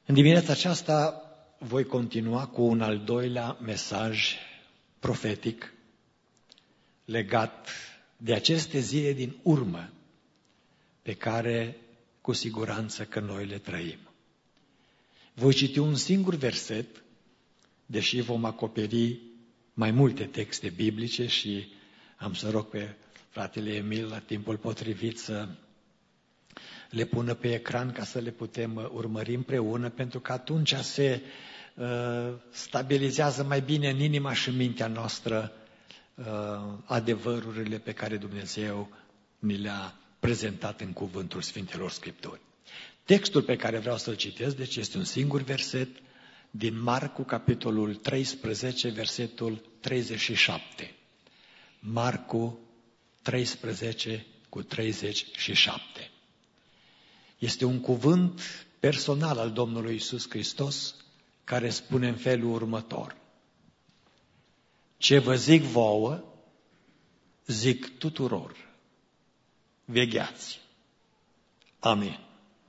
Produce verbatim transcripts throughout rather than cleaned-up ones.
În dimineața aceasta voi continua cu un al doilea mesaj profetic legat de aceste zile din urmă pe care cu siguranță că noi le trăim. Voi citi un singur verset, deși vom acoperi mai multe texte biblice și am să rog pe fratele Emil la timpul potrivit să le pună pe ecran ca să le putem urmări împreună, pentru că atunci se uh, stabilizează mai bine în inima și în mintea noastră uh, adevărurile pe care Dumnezeu ni le-a prezentat în cuvântul Sfintelor Scripturi. Textul pe care vreau să-l citesc, deci este un singur verset din Marcu, capitolul treisprezece, versetul treizeci și șapte. Marcu treisprezece cu treizeci și șapte. Este un cuvânt personal al Domnului Iisus Hristos care spune în felul următor: ce vă zic vouă, zic tuturor, vegheați. Amin.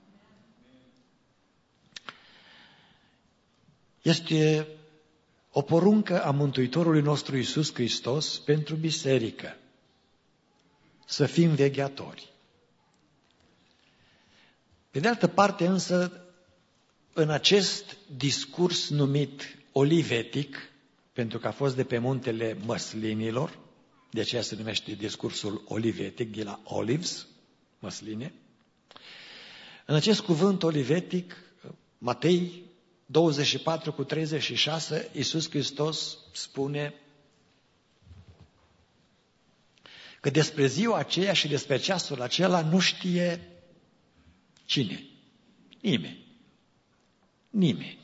Este o poruncă a Mântuitorului nostru Iisus Hristos pentru biserică, să fim vegheatori. Pe de altă parte însă, în acest discurs numit olivetic, pentru că a fost de pe muntele măslinilor, de aceea se numește discursul olivetic, de la olives, măsline, în acest cuvânt olivetic, Matei douăzeci și patru cu treizeci și șase, Iisus Hristos spune că despre ziua aceea și despre ceasul acela nu știe cine? Nimeni. Nimeni.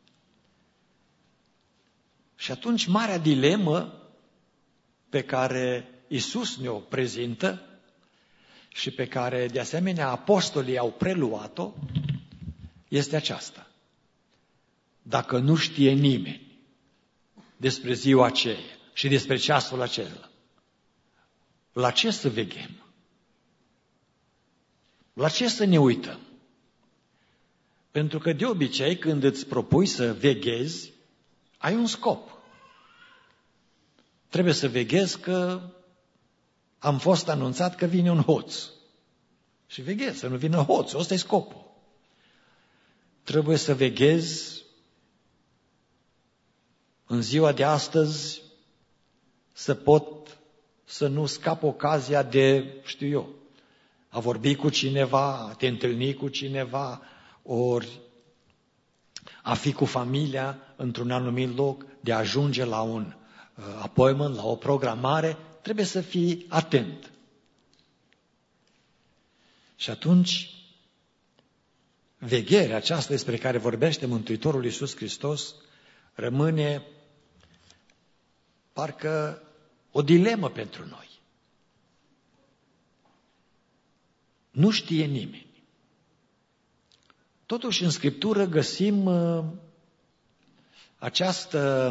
Și atunci marea dilemă pe care Iisus ne-o prezintă și pe care de asemenea apostolii au preluat-o este aceasta. Dacă nu știe nimeni despre ziua aceea și despre ceasul acela, la ce să veghem? La ce să ne uităm? Pentru că de obicei când îți propui să veghezi, ai un scop. Trebuie să veghezi că am fost anunțat că vine un hoț. Și veghezi, să nu vină hoțul, ăsta e scopul. Trebuie să veghezi în ziua de astăzi să pot să nu scap ocazia de, știu eu, a vorbi cu cineva, a te întâlni cu cineva, ori a fi cu familia într-un anumit loc, de a ajunge la un uh, appointment, la o programare, trebuie să fii atent. Și atunci, vegherea aceasta despre care vorbește Mântuitorul Iisus Hristos rămâne parcă o dilemă pentru noi. Nu știe nimeni. Totuși, în Scriptură găsim uh, această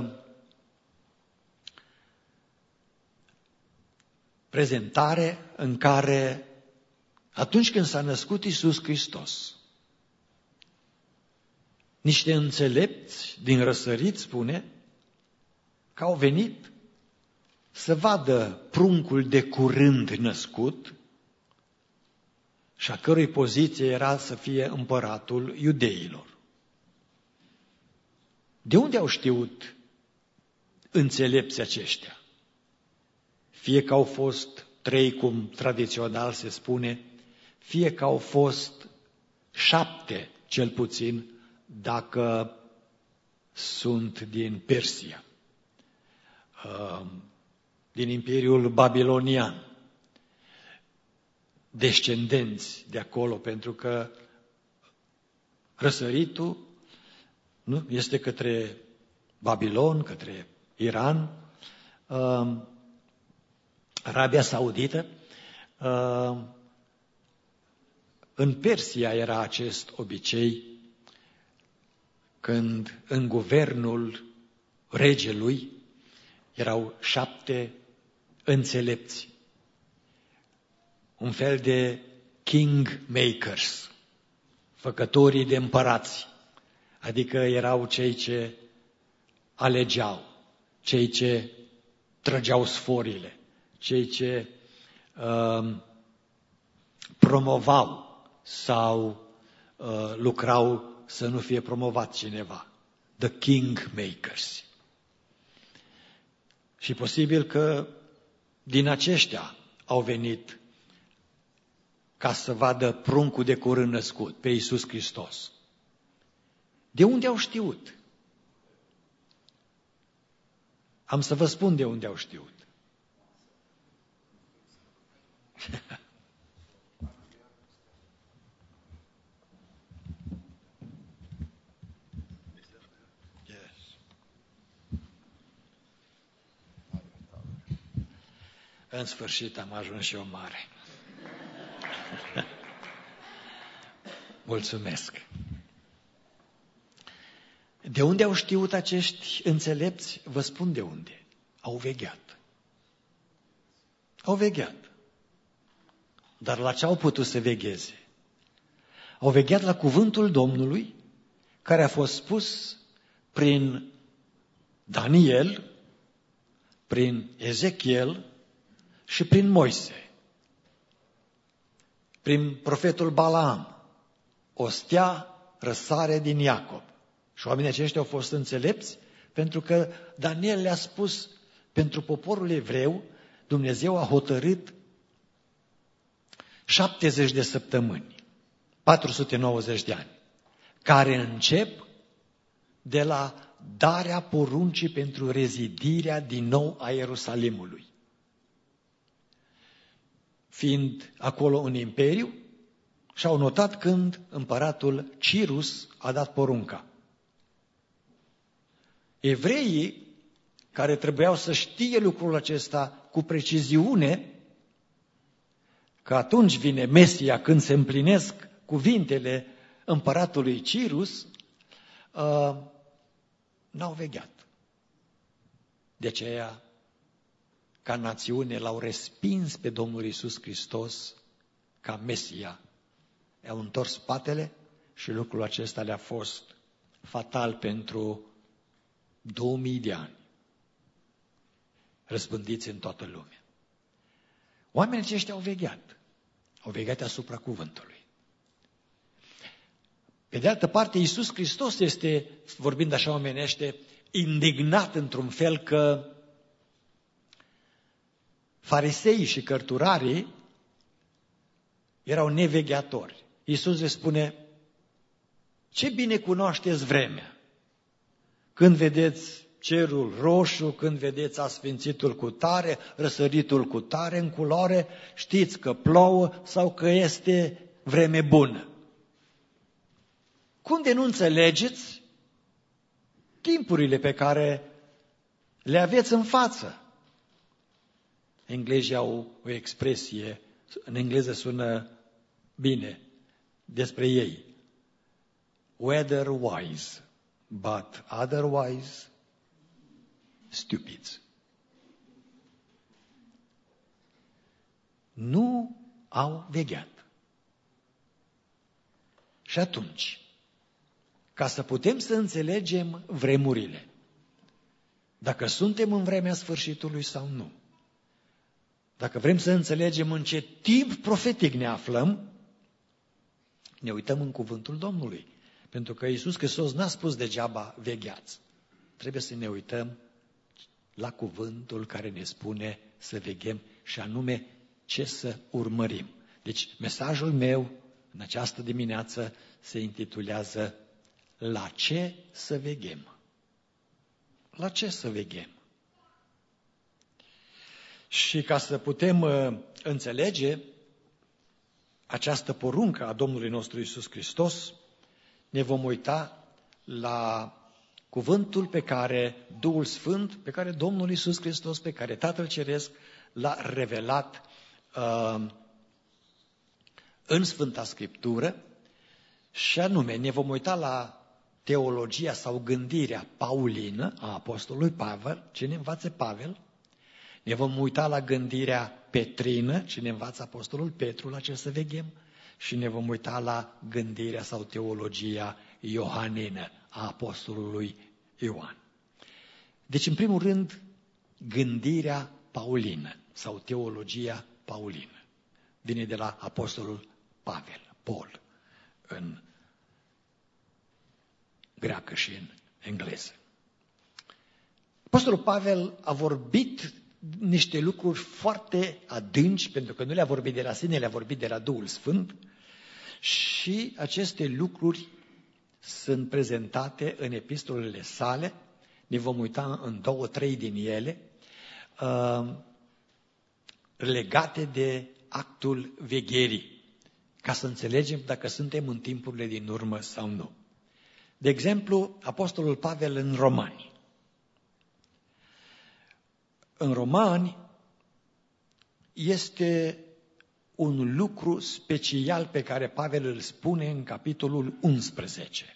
prezentare în care, atunci când s-a născut Iisus Hristos, niște înțelepți din răsărit, spune, că au venit să vadă pruncul de curând născut și a cărui poziție era să fie împăratul iudeilor. De unde au știut înțelepții aceștia? Fie că au fost trei, cum tradițional se spune, fie că au fost șapte, cel puțin, dacă sunt din Persia, din Imperiul Babilonian, descendenți de acolo, pentru că răsăritul nu, este către Babilon, către Iran, Arabia Saudită. În Persia era acest obicei, când în guvernul regelui erau șapte înțelepți, un fel de kingmakers, făcătorii de împărați. Adică erau cei ce alegeau, cei ce trăgeau sforile, cei ce uh, promovau sau uh, lucrau să nu fie promovat cineva. The kingmakers. Și posibil că din aceștia au venit ca să vadă pruncul de curând născut, pe Iisus Hristos. De unde au știut? Am să vă spun de unde au știut. În sfârșit am ajuns și eu mare. Mulțumesc. De unde au știut acești înțelepți? Vă spun de unde. Au vegheat. Au vegheat. Dar la ce au putut să vegheze? Au vegheat la cuvântul Domnului, care a fost spus prin Daniel, prin Ezechiel și prin Moise, prin profetul Balaam. O stea răsare din Iacob. Și oamenii aceștia au fost înțelepți pentru că Daniel le-a spus, pentru poporul evreu, Dumnezeu a hotărât șaptezeci de săptămâni, patru sute nouăzeci de ani, care încep de la darea poruncii pentru rezidirea din nou a Ierusalimului. Fiind acolo un imperiu, și-au notat când împăratul Cirus a dat porunca. Evreii, care trebuiau să știe lucrul acesta cu preciziune, că atunci vine Mesia când se împlinesc cuvintele împăratului Cirus, uh, n-au vegheat. De aceea, ca națiune, l-au respins pe Domnul Iisus Hristos ca Mesia. I-au întors spatele și lucrul acesta le-a fost fatal pentru două mii de ani, răspândiți în toată lumea. Oamenii aceștia au vegheat, au vegheat asupra cuvântului. Pe de altă parte, Iisus Hristos este, vorbind așa omenește, indignat într-un fel că fariseii și cărturarii erau nevegheatori. Iisus le spune, ce bine cunoașteți vremea? Când vedeți cerul roșu, când vedeți asfințitul cu tare, răsăritul cu tare în culoare, știți că plouă sau că este vreme bună. Cum de nu înțelegeți timpurile pe care le aveți în față? Englezii au o expresie, în engleză sună bine, despre ei. Weather-wise, but otherwise stupids. Nu au vegheat. Și atunci, ca să putem să înțelegem vremurile, dacă suntem în vremea sfârșitului sau nu, dacă vrem să înțelegem în ce timp profetic ne aflăm, ne uităm în cuvântul Domnului. Pentru că Iisus Hristos n-a spus degeaba vegheați. Trebuie să ne uităm la cuvântul care ne spune să veghem și anume ce să urmărim. Deci mesajul meu în această dimineață se intitulează La ce să veghem? La ce să veghem? Și ca să putem uh, înțelege această poruncă a Domnului nostru Iisus Hristos, ne vom uita la cuvântul pe care Duhul Sfânt, pe care Domnul Iisus Hristos, pe care Tatăl Ceresc l-a revelat uh, în Sfânta Scriptură, și anume ne vom uita la teologia sau gândirea paulină a Apostolului Pavel, ce ne învață Pavel, ne vom uita la gândirea petrină, ce ne învață Apostolul Petru, la ce să veghem, și ne vom uita la gândirea sau teologia iohanină, a apostolului Ioan. Deci, în primul rând, gândirea paulină sau teologia paulină vine de la apostolul Pavel, Paul, în greacă și în engleză. Apostolul Pavel a vorbit niște lucruri foarte adânci, pentru că nu le-a vorbit de la sine, le-a vorbit de la Duhul Sfânt, și aceste lucruri sunt prezentate în epistolele sale. Ne vom uita în două, trei din ele, uh, legate de actul vegherii, ca să înțelegem dacă suntem în timpurile din urmă sau nu. De exemplu, apostolul Pavel în Romani. În Romani este un lucru special pe care Pavel îl spune în capitolul unsprezece.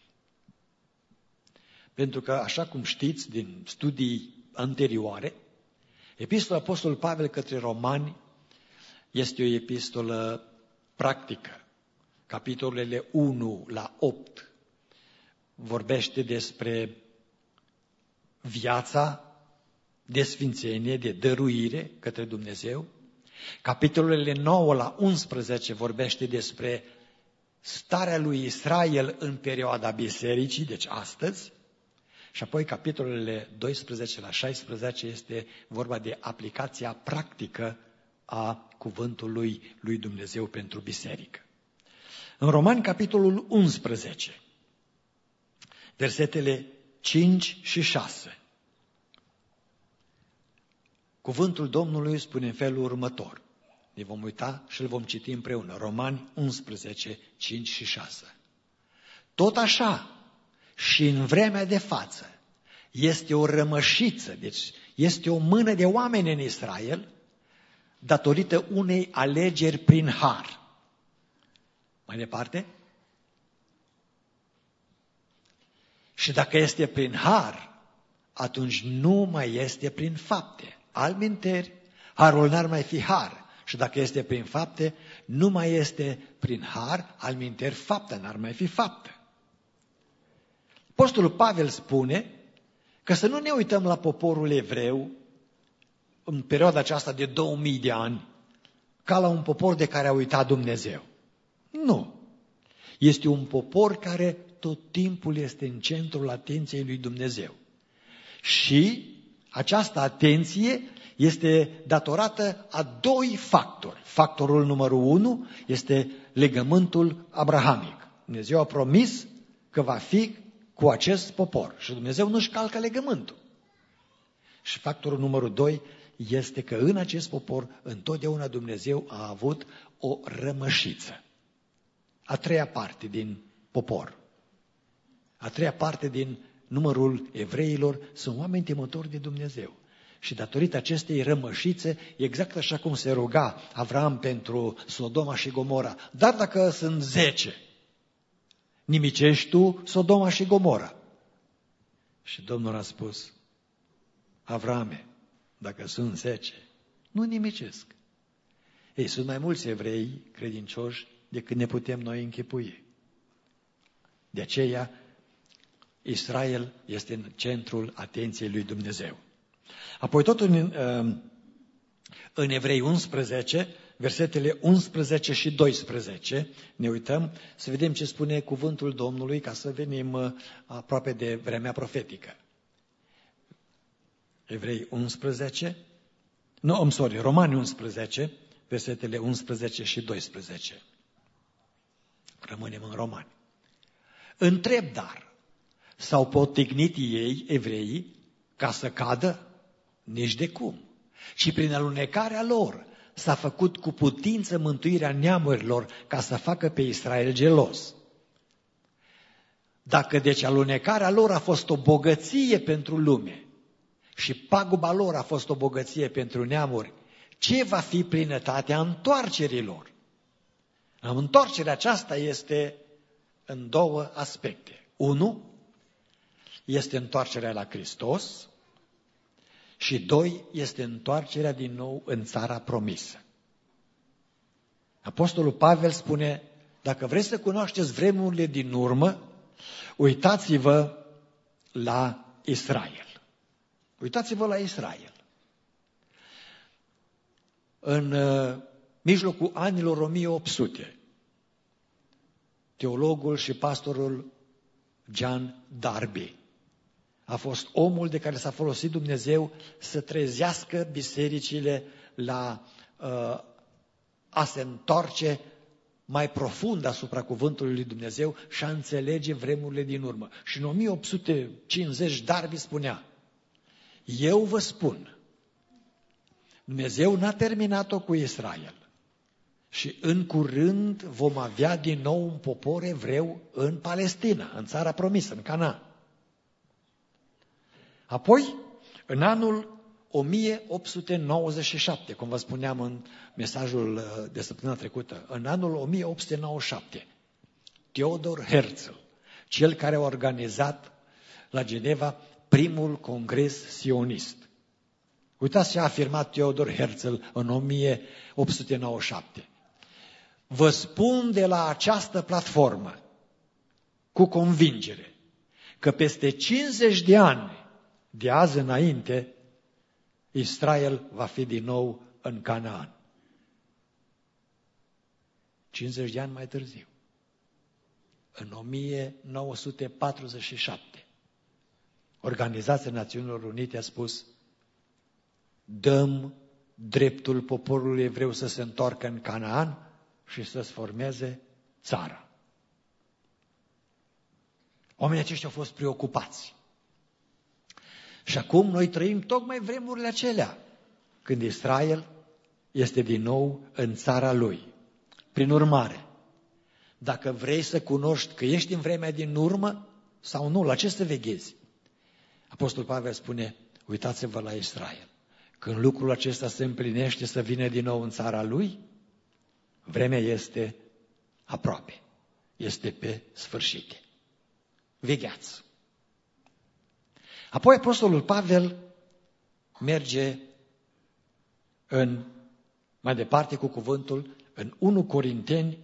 Pentru că, așa cum știți din studii anterioare, epistola apostolului Pavel către Romani este o epistolă practică. Capitolele unu la opt vorbește despre viața de sfințenie, de dăruire către Dumnezeu. Capitolele nouă la unsprezece vorbește despre starea lui Israel în perioada bisericii, deci astăzi. Și apoi capitolele doisprezece la șaisprezece este vorba de aplicația practică a cuvântului lui Dumnezeu pentru biserică. În Romani, capitolul unsprezece, versetele cinci și șase, cuvântul Domnului spune în felul următor. Ne vom uita și îl vom citi împreună. Romani unsprezece, cinci și șase. Tot așa și în vremea de față este o rămășiță, deci este o mână de oameni în Israel, datorită unei alegeri prin har. Mai departe? Și dacă este prin har, atunci nu mai este prin fapte. Alminteri, harul n-ar mai fi har. Și dacă este prin fapte, nu mai este prin har, alminteri, faptă n-ar mai fi faptă. Apostolul Pavel spune că să nu ne uităm la poporul evreu în perioada aceasta de două mii de ani ca la un popor de care a uitat Dumnezeu. Nu. Este un popor care tot timpul este în centrul atenției lui Dumnezeu. Și această atenție este datorată a doi factori. Factorul numărul unu este legământul abrahamic. Dumnezeu a promis că va fi cu acest popor și Dumnezeu nu-și calcă legământul. Și factorul numărul doi este că în acest popor întotdeauna Dumnezeu a avut o rămășiță. A treia parte din popor. A treia parte din numărul evreilor sunt oameni temători de Dumnezeu. Și datorită acestei rămășițe, exact așa cum se ruga Avram pentru Sodoma și Gomora, dar dacă sunt zece, nimicești tu Sodoma și Gomora. Și Domnul a spus, Avrame, dacă sunt zece, nu nimicesc. Ei, sunt mai mulți evrei credincioși decât ne putem noi închipui. De aceea, Israel este în centrul atenției lui Dumnezeu. Apoi tot în, în Evrei unsprezece, versetele unsprezece și doisprezece, ne uităm să vedem ce spune cuvântul Domnului ca să venim aproape de vremea profetică. Evrei unsprezece, nu, îmi sorry, Romani unsprezece, versetele unsprezece și doisprezece. Rămânem în Romani. Întreb dar, s-au potignit ei, evreii, ca să cadă? Nici de cum. Și prin alunecarea lor s-a făcut cu putință mântuirea neamurilor ca să facă pe Israel gelos. Dacă deci alunecarea lor a fost o bogăție pentru lume și paguba lor a fost o bogăție pentru neamuri, ce va fi plinătatea întoarcerilor? Întoarcerea aceasta este în două aspecte. Unu, este întoarcerea la Hristos și doi, este întoarcerea din nou în țara promisă. Apostolul Pavel spune, dacă vreți să cunoașteți vremurile din urmă, Uitați-vă la Israel. Uitați-vă la Israel. În uh, mijlocul anilor o mie opt sute, teologul și pastorul John Darby a fost omul de care s-a folosit Dumnezeu să trezească bisericile la uh, a se întoarce mai profund asupra cuvântului lui Dumnezeu și a înțelege vremurile din urmă. Și în o mie opt sute cincizeci Darby spunea: eu vă spun, Dumnezeu n-a terminat-o cu Israel și în curând vom avea din nou un popor evreu în Palestina, în țara promisă, în Canaan. Apoi, în anul o mie opt sute nouăzeci și șapte, cum vă spuneam în mesajul de săptămâna trecută, în anul o mie opt sute nouăzeci și șapte, Theodor Herzl, cel care a organizat la Geneva primul congres sionist. Uitați ce a afirmat Theodor Herzl în o mie opt sute nouăzeci și șapte. Vă spun de la această platformă cu convingere că peste cincizeci de ani de azi înainte, Israel va fi din nou în Canaan. cincizeci de ani mai târziu, în o mie nouă sute patruzeci și șapte, Organizația Națiunilor Unite a spus: dăm dreptul poporului evreu să se întoarcă în Canaan și să-ți formeze țara. Oamenii aceștia au fost preocupați. Și acum noi trăim tocmai vremurile acelea, când Israel este din nou în țara lui. Prin urmare, dacă vrei să cunoști că ești în vremea din urmă sau nu, la ce să veghezi? Apostolul Pavel spune: uitați-vă la Israel. Când lucrul acesta se împlinește să vină din nou în țara lui, vremea este aproape, este pe sfârșit. Vegheați! Apoi apostolul Pavel merge în, mai departe cu cuvântul în unu Corinteni,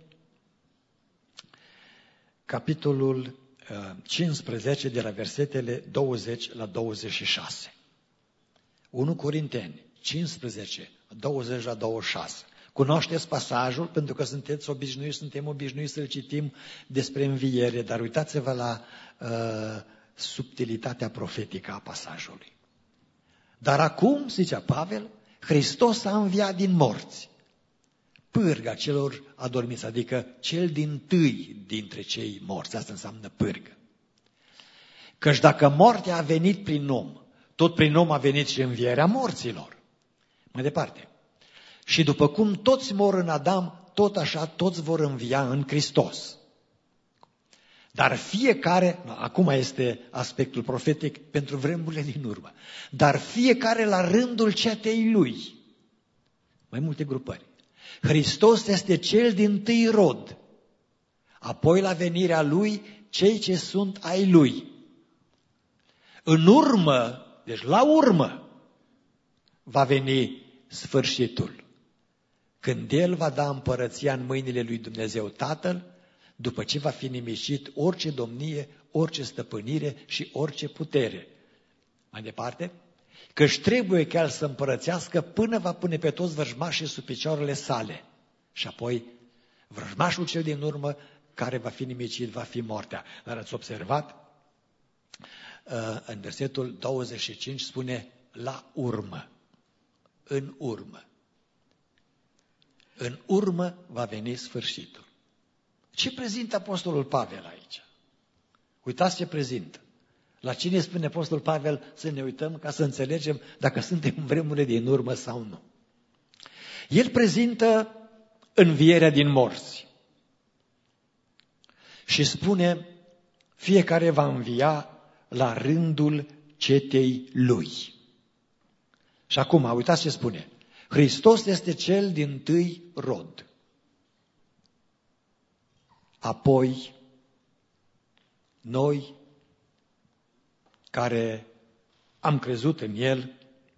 capitolul cincisprezece, de la versetele douăzeci la douăzeci și șase. unu Corinteni cincisprezece, douăzeci la douăzeci și șase. Cunoașteți pasajul, pentru că sunteți obișnuiți, suntem obișnuiți să-l citim despre înviere, dar uitați-vă la uh, subtilitatea profetică a pasajului. Dar acum, zicea Pavel, Hristos a înviat din morți, pârga celor adormiți, adică cel dintâi dintre cei morți. Asta înseamnă pârgă. Căci dacă moartea a venit prin om, tot prin om a venit și învierea morților. Mai departe. Și după cum toți mor în Adam, tot așa toți vor învia în Hristos. Dar fiecare, acum este aspectul profetic pentru vremurile din urmă, dar fiecare la rândul cetei lui. Mai multe grupări. Hristos este cel dintâi rod, apoi la venirea lui cei ce sunt ai lui. În urmă, deci la urmă, va veni sfârșitul, când El va da împărăția în mâinile lui Dumnezeu Tatăl, după ce va fi nimicit orice domnie, orice stăpânire și orice putere. Mai departe, căci trebuie ca El să împărățească până va pune pe toți vrăjmașii sub picioarele sale. Și apoi, vrăjmașul cel din urmă, care va fi nimicit, va fi moartea. Dar ați observat, în versetul douăzeci și cinci spune: la urmă, în urmă. În urmă va veni sfârșitul. Ce prezintă apostolul Pavel aici? Uitați ce prezintă. La cine spune apostolul Pavel să ne uităm ca să înțelegem dacă suntem în vremurile din urmă sau nu? El prezintă învierea din morți și spune: fiecare va învia la rândul cetei lui. Și acum, uitați ce spune: Hristos este cel dintâi rod. Apoi, noi care am crezut în El,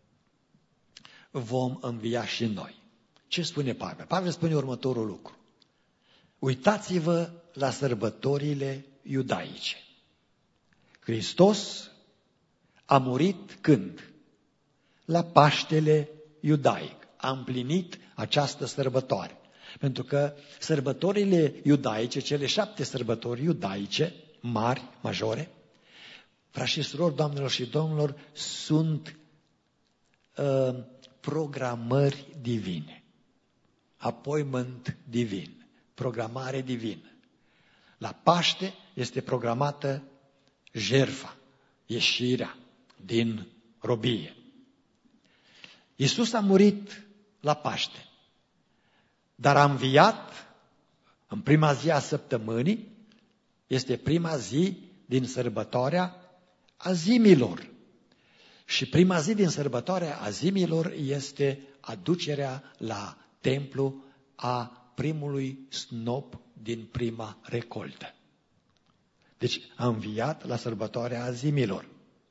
vom învia și noi. Ce spune Pavel? Pavel spune următorul lucru: uitați-vă la sărbătorile iudaice. Hristos a murit când? La Paștele iudaic. A împlinit această sărbătoare. Pentru că sărbătorile iudaice, cele șapte sărbători iudaice, mari, majore, frați și surori, doamnelor și domnilor, sunt uh, programări divine. Appointment divin, programare divină. La Paște este programată jertfa, ieșirea din robie. Iisus a murit la Paște, dar a înviat în prima zi a săptămânii, este prima zi din sărbătoarea azimilor. Și prima zi din sărbătoarea azimilor este aducerea la templu a primului snop din prima recoltă. Deci a înviat la sărbătoarea azimilor.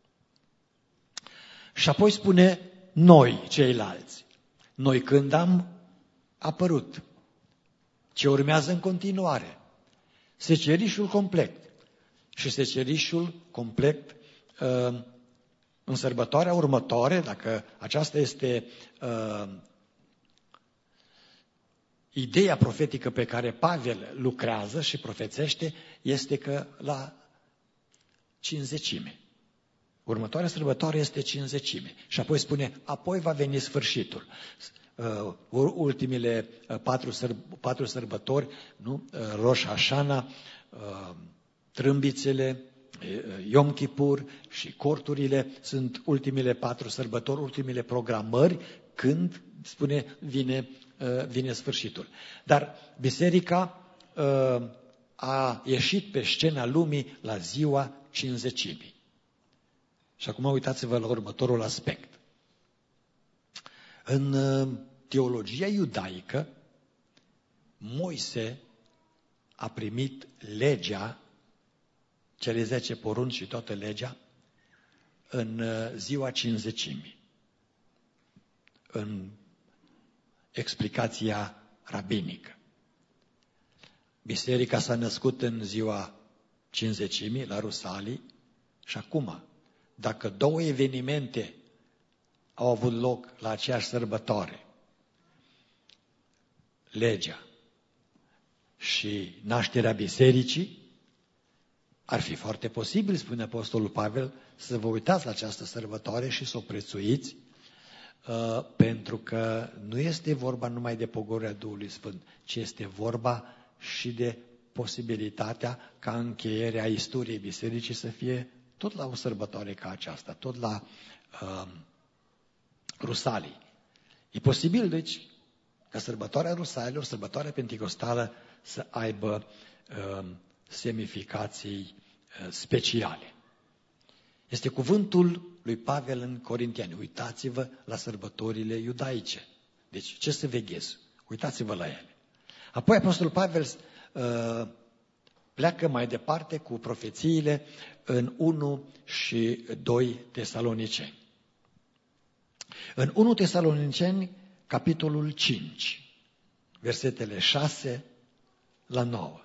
Și apoi spune noi, ceilalți. Noi când am apărut? Ce urmează în continuare? Secerișul complet. Și secerișul complet uh, în sărbătoarea următoare, dacă aceasta este uh, ideea profetică pe care Pavel lucrează și profețește, este că la cincizecime. Următoarea sărbătoare este cincizecime. Și apoi spune, apoi va veni sfârșitul. Uh, ultimile uh, patru, sărb- patru sărbători, nu? Uh, Rosh Hashana, uh, trâmbițele, uh, Yom Kippur și corturile sunt ultimele patru sărbători, ultimele programări, când, spune, vine, uh, vine sfârșitul. Dar biserica uh, a ieșit pe scena lumii la ziua cincizecimii. Și acum uitați-vă la următorul aspect. În teologia iudaică, Moise a primit legea, cele zece porunci și toată legea, în ziua cincizecimii. În explicația rabinică. Biserica s-a născut în ziua cincizecimii, la Rusalii, și acum, dacă două evenimente au avut loc la aceeași sărbătoare, legea și nașterea bisericii, ar fi foarte posibil, spune Apostolul Pavel, să vă uitați la această sărbătoare și să o prețuiți, uh, pentru că nu este vorba numai de pogorârea Duhului Sfânt, ci este vorba și de posibilitatea ca încheierea istoriei bisericii să fie tot la o sărbătoare ca aceasta, tot la uh, Rusalii. E posibil, deci, ca sărbătoarea Rusalilor, sărbătoarea penticostală, să aibă uh, semnificații uh, speciale. Este cuvântul lui Pavel în Corintiani. Uitați-vă la sărbătorile iudaice. Deci, ce să veghez? Uitați-vă la ele. Apoi Apostolul Pavel uh, pleacă mai departe cu profețiile în unu și doi Tesaloniceni. În unu Tesaloniceni, capitolul cinci, versetele șase la nouă.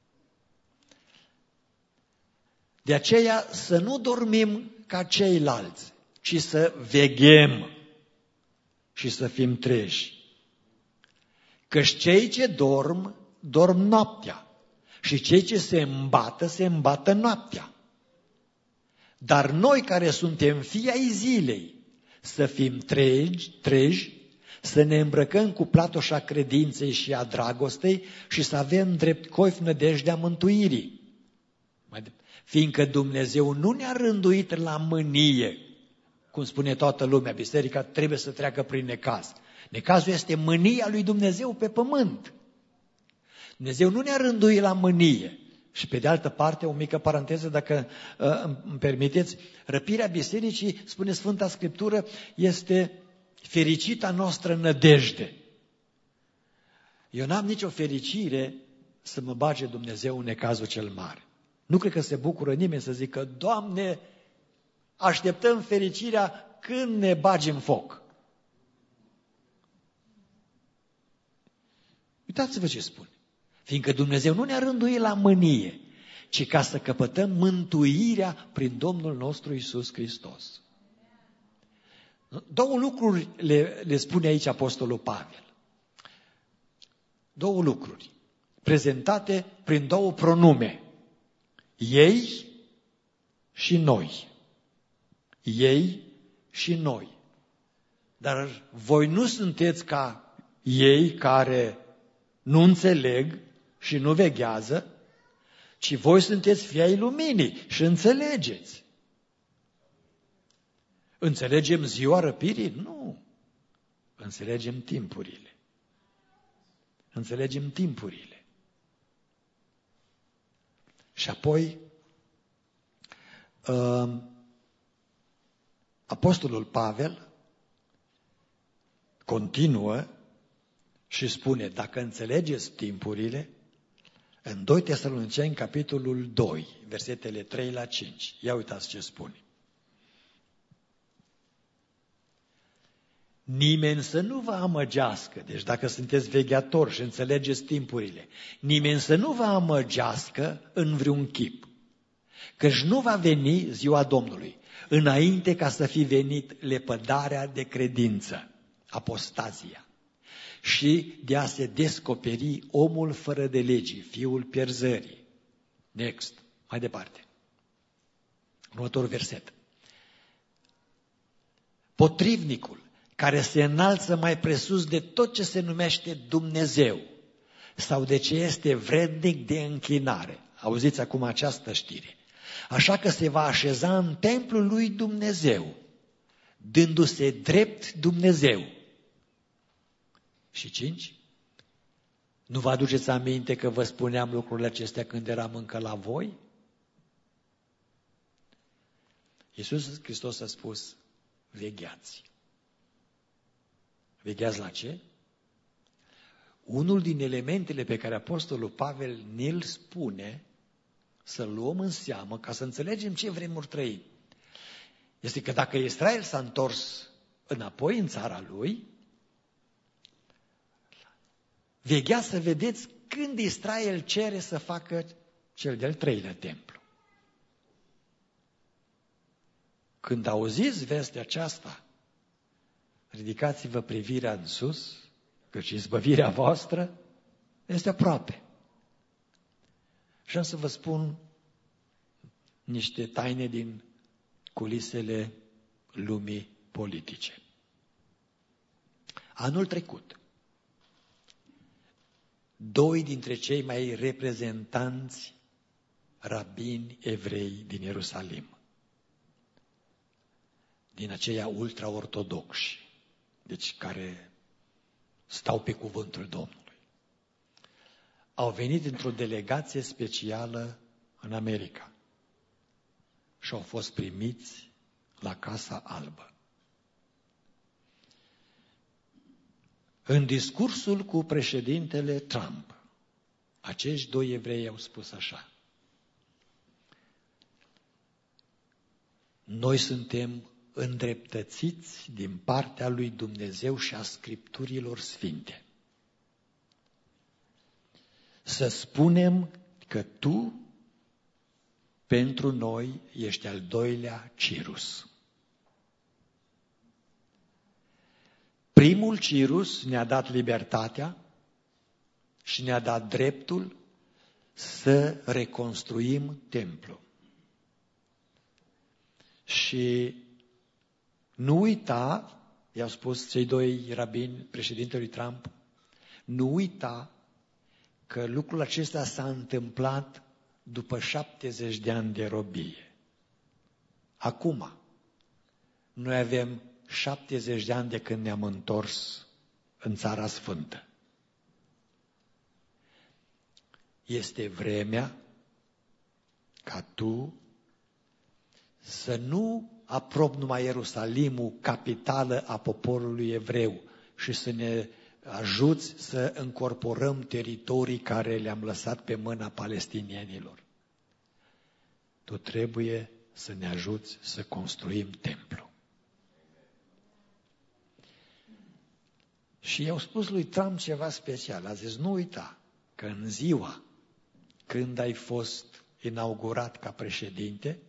De aceea să nu dormim ca ceilalți, ci să veghem și să fim treji. Căci cei ce dorm, dorm noaptea și cei ce se îmbată, se îmbată noaptea. Dar noi care suntem fii ai zilei, să fim treji, treji, să ne îmbrăcăm cu platoșa credinței și a dragostei și să avem drept coif nădejdea mântuirii. Fiindcă Dumnezeu nu ne-a rânduit la mânie, cum spune toată lumea, biserica trebuie să treacă prin necaz. Necazul este mânia lui Dumnezeu pe pământ. Dumnezeu nu ne-a rânduit la mânie. Și pe de altă parte, o mică paranteză, dacă uh, îmi permiteți, răpirea bisericii, spune Sfânta Scriptură, este fericita noastră nădejde. Eu n-am nicio fericire să mă bage Dumnezeu în necazul cel mare. Nu cred că se bucură nimeni să zică, Doamne, așteptăm fericirea când ne bagi în foc. Uitați-vă ce spune. Fiindcă Dumnezeu nu ne-a rânduit la mânie, ci ca să căpătăm mântuirea prin Domnul nostru Iisus Hristos. Două lucruri le, le spune aici Apostolul Pavel. Două lucruri, prezentate prin două pronume. Ei și noi. Ei și noi. Dar voi nu sunteți ca ei care nu înțeleg și nu veghează, ci voi sunteți fii ai luminii și înțelegeți. Înțelegem ziua răpirii? Nu. Înțelegem timpurile. Înțelegem timpurile. Și apoi, Apostolul Pavel continuă și spune, dacă înțelegeți timpurile, în doi Tesaloniceni, capitolul doi, versetele trei la cinci. Ia uitați ce spune. Nimeni să nu vă amăgească, deci dacă sunteți vegheatori și înțelegeți timpurile, nimeni să nu vă amăgească în vreun chip, căci nu va veni ziua Domnului, înainte ca să fi venit lepădarea de credință, apostazia, și de a se descoperi omul fără de legii, fiul pierzării. Next, mai departe. Următorul verset. Potrivnicul, care se înalță mai presus de tot ce se numește Dumnezeu sau de ce este vrednic de închinare. Auziți acum această știre. Așa că se va așeza în templul lui Dumnezeu, dându-se drept Dumnezeu. Și cinci? Nu vă aduceți aminte că vă spuneam lucrurile acestea când eram încă la voi? Iisus Hristos a spus, vegheați. Vegheați la ce? Unul din elementele pe care Apostolul Pavel ne-l spune să luăm în seamă ca să înțelegem ce vremuri trăim, este că dacă Israel s-a întors înapoi în țara lui, vegheați să vedeți când Israel cere să facă cel de-al treilea templu. Când auziți vestea aceasta, ridicați-vă privirea în sus, căci izbăvirea voastră este aproape. Și am să vă spun niște taine din culisele lumii politice. Anul trecut, doi dintre cei mai reprezentanți rabini evrei din Ierusalim, din aceia ultraortodoxi, deci care stau pe cuvântul Domnului, au venit într-o delegație specială în America și au fost primiți la Casa Albă. În discursul cu președintele Trump, acești doi evrei au spus așa: noi suntem îndreptățiți din partea lui Dumnezeu și a Scripturilor Sfinte să spunem că tu pentru noi ești al doilea Cirus. Primul Cirus ne-a dat libertatea și ne-a dat dreptul să reconstruim templul. Și nu uita, i-au spus cei doi rabini președintelui Trump, nu uita că lucrul acesta s-a întâmplat după șaptezeci de ani de robie. Acum, noi avem șaptezeci de ani de când ne-am întors în Țara Sfântă. Este vremea ca tu să nu aprobi numai Ierusalimul, capitală a poporului evreu, și să ne ajuți să încorporăm teritorii care le-am lăsat pe mâna palestinienilor. Tu trebuie să ne ajuți să construim templu. Și i-au spus lui Trump ceva special. A zis, nu uita că în ziua când ai fost inaugurat ca președinte,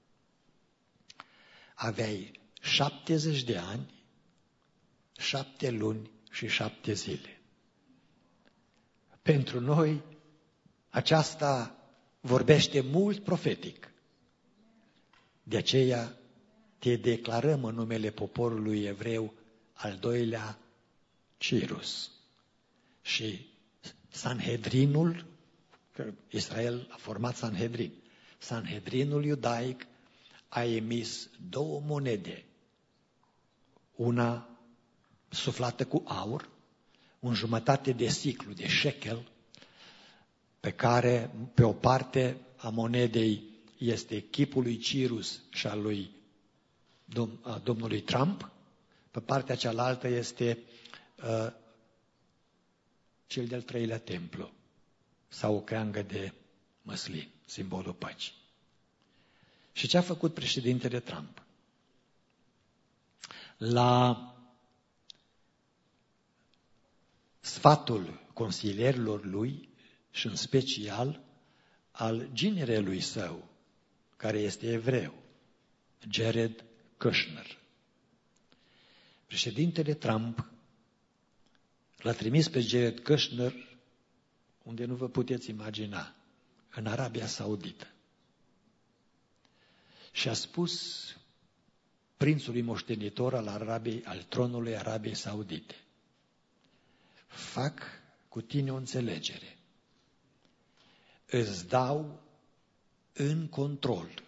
aveai șaptezeci de ani, șapte luni și șapte zile. Pentru noi, aceasta vorbește mult profetic. De aceea te declarăm în numele poporului evreu al doilea Cirus. Și Sanhedrinul, că Israel a format Sanhedrin, Sanhedrinul iudaic a emis două monede, una suflată cu aur, un jumătate de siclu de shekel, pe care pe o parte a monedei este chipul lui Cirus și al lui dom- a domnului Trump, pe partea cealaltă este uh, cel de-al treilea templu sau o creangă de măslin, simbolul păcii. Și ce a făcut președintele Trump? La sfatul consilierilor lui și în special al ginerelui său, care este evreu, Jared Kushner. Președintele Trump l-a trimis pe Jared Kushner unde nu vă puteți imagina, în Arabia Saudită. Și a spus prințului moștenitor al Arabiei, al tronului Arabiei Saudite: fac cu tine o înțelegere. Îți dau în control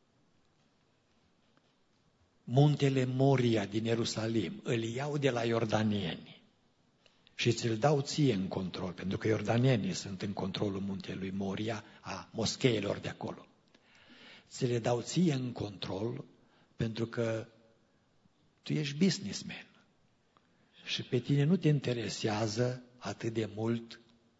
muntele Moria din Ierusalim, îl iau de la iordanieni și ți-l dau ție în control, pentru că iordanienii sunt în controlul muntelui Moria, a moscheilor de acolo. Ți le dau ție în control pentru că tu ești businessman și pe tine nu te interesează atât de mult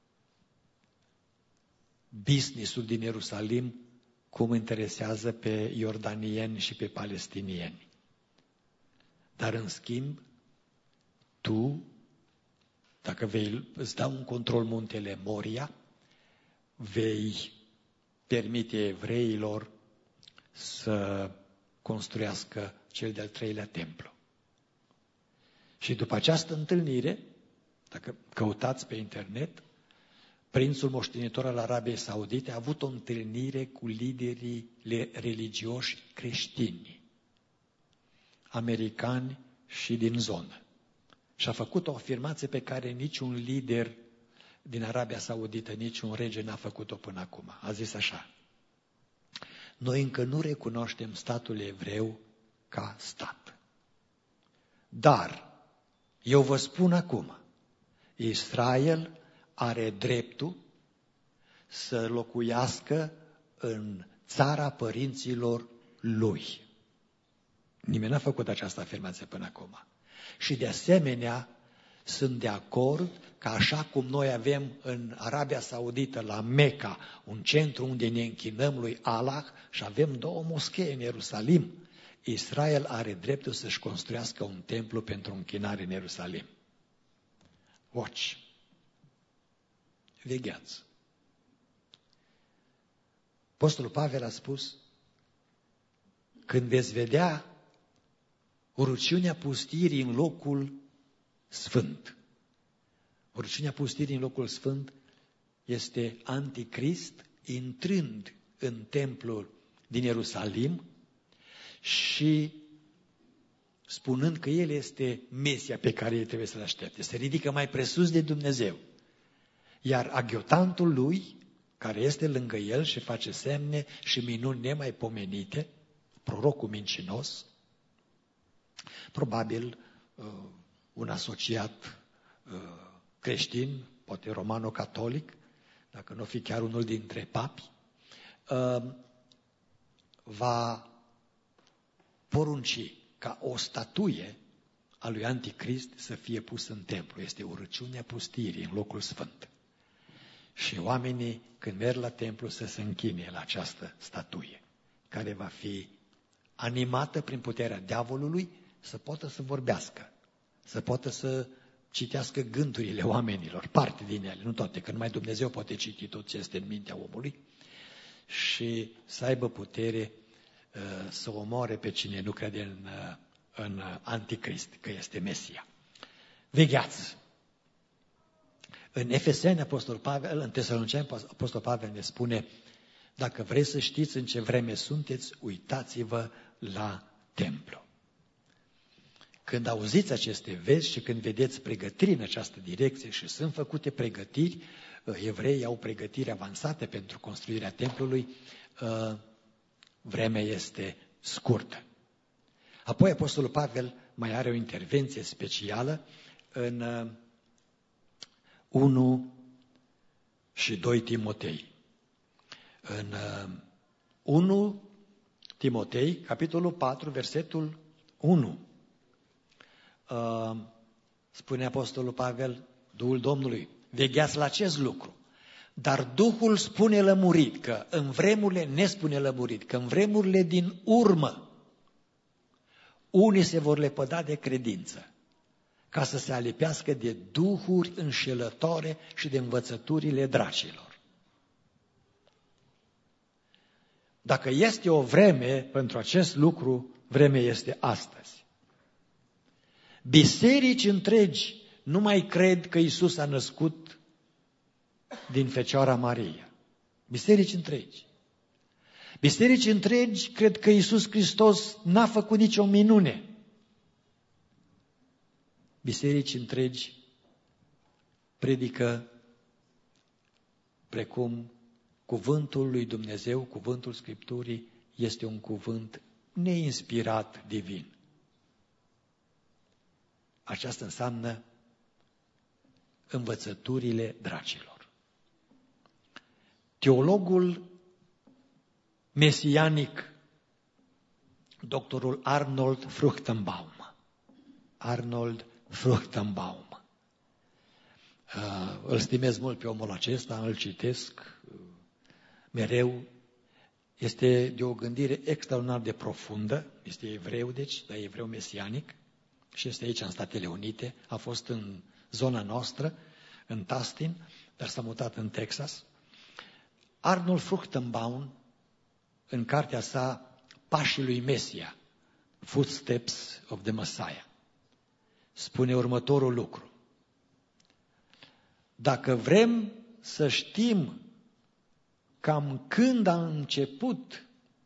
businessul din Ierusalim cum interesează pe iordanieni și pe palestinieni. Dar în schimb, tu, dacă vei, îți dau în control muntele Moria, vei permite evreilor să construiască cel de-al treilea templu. Și după această întâlnire, dacă căutați pe internet, prințul moștenitor al Arabiei Saudite a avut o întâlnire cu liderii religioși creștini, americani și din zonă. Și a făcut o afirmație pe care niciun lider din Arabia Saudită, niciun rege n-a făcut-o până acum. A zis așa: noi încă nu recunoaștem statul evreu ca stat. Dar eu vă spun acum, Israel are dreptul să locuiască în țara părinților lui. Nimeni n-a făcut această afirmație până acum. Și de asemenea, sunt de acord că așa cum noi avem în Arabia Saudită, la Mecca, un centru unde ne închinăm lui Allah și avem două moschee în Ierusalim, Israel are dreptul să-și construiască un templu pentru închinare în Ierusalim. Watch! Vegheați! Apostolul Pavel a spus: când veți vedea urăciunea pustirii în locul sfânt. Urăciunea pustirii în locul sfânt este anticrist intrând în templul din Ierusalim și spunând că el este Mesia pe care el trebuie să-l aștepte. Se ridică mai presus de Dumnezeu. Iar aghiotantul lui, care este lângă el și face semne și minuni nemaipomenite, prorocul mincinos, probabil un asociat creștin, poate romano-catolic, dacă nu fi chiar unul dintre papi, va porunci ca o statuie a lui Anticrist să fie pusă în templu. Este urăciunea pustirii în locul sfânt. Și oamenii, când merg la templu, să se închine la această statuie, care va fi animată prin puterea diavolului să poată să vorbească, să poată să citească gândurile oamenilor, parte din ele, nu toate, că numai Dumnezeu poate citi tot ce este în mintea omului. și să aibă putere să omoare pe cine nu crede în, în Anticrist, că este Mesia. Vegheați! În Efeseni, Apostol Pavel, în Tesaloniceni, Apostol Pavel ne spune: dacă vreți să știți în ce vreme sunteți, uitați-vă la templu. Când auziți aceste vești și când vedeți pregătiri în această direcție, și sunt făcute pregătiri, evreii au pregătiri avansate pentru construirea templului, vremea este scurtă. Apoi Apostolul Pavel mai are o intervenție specială în unu și doi Timotei. În unu Timotei, capitolul patru, versetul unu, spune Apostolul Pavel, Duhul Domnului: vegheați la acest lucru. Dar Duhul spune lămurit că în vremurile, ne spune lămurit, că în vremurile din urmă unii se vor lepăda de credință, ca să se alipească de duhuri înșelătoare și de învățăturile dracilor. Dacă este o vreme pentru acest lucru, vremea este astăzi. Biserici întregi nu mai cred că Iisus a născut din Fecioara Maria. Biserici întregi. Biserici întregi cred că Iisus Hristos n-a făcut nicio minune. Biserici întregi predică precum cuvântul lui Dumnezeu, cuvântul Scripturii, este un cuvânt neinspirat divin. Aceasta înseamnă învățăturile dracilor. Teologul mesianic, doctorul Arnold Fruchtenbaum, Arnold Fruchtenbaum, îl stimez mult pe omul acesta, îl citesc mereu, este de o gândire extraordinar de profundă, este evreu, deci, dar evreu mesianic, și este aici în Statele Unite, a fost în zona noastră, în Tustin, dar s-a mutat în Texas. Arnold Fruchtenbaum, în cartea sa Pașii lui Mesia, Footsteps of the Messiah, spune următorul lucru: dacă vrem să știm cam când a început